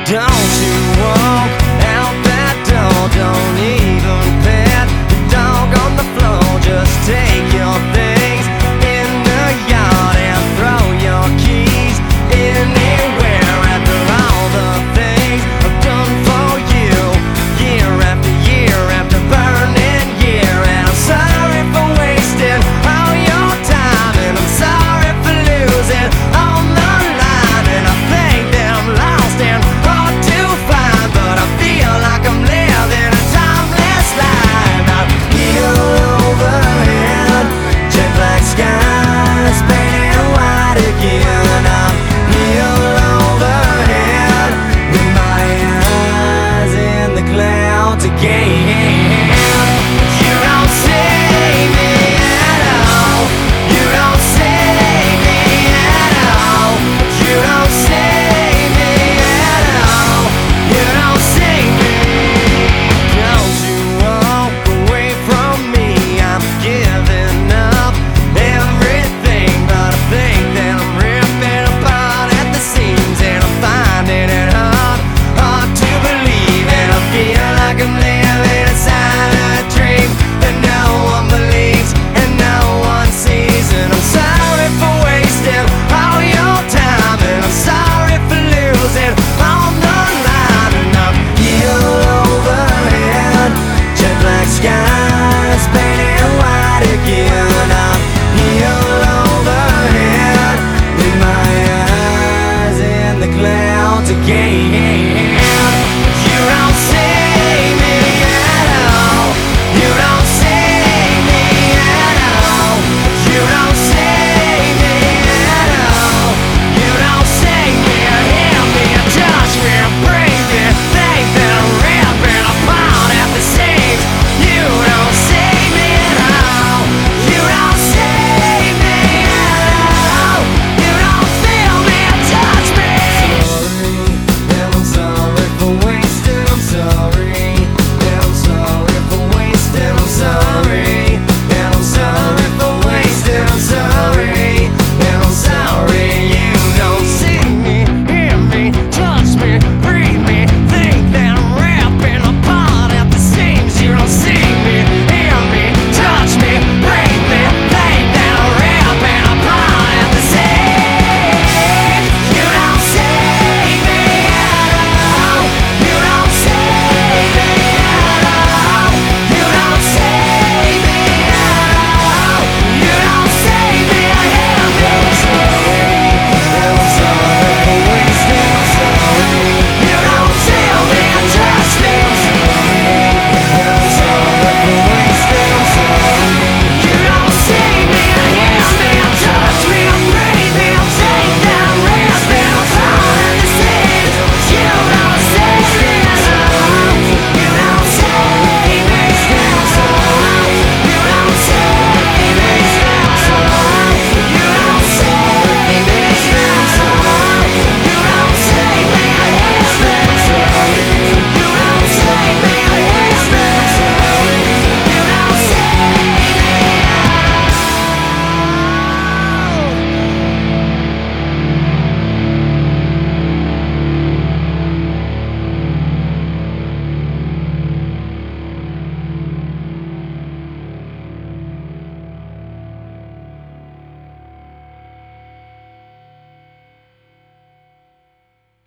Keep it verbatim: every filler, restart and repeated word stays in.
Don't you walk out that door, don't even pet the dog on the floor. Just take your things in the yard and throw your keys anywhere. After all the things I've done for you, year after year after burning year. And I'm sorry for wasting all your time, and I'm sorry for losing on the line. And I think that I'm lost and hard to find, but I feel like I'm living a timeless life. I'm heel overhead, jet black skies painted white again. I'm heel overhead with my eyes in the clouds again. You don't see me at all. You don't see me at all. You don't see me at all. You don't see me. Don't you walk away from me. I'm giving up everything, but I think that I'm ripping apart at the seams, and I'm finding it hard, hard to believe. And I feel like I'm living inside a dream that no one believes and no one sees. And I'm sorry for wasting all your time, and I'm sorry for losing on the line. And I'm heel overhead, jet black skies painted white again. I'm heel overhead with my eyes in the clouds again.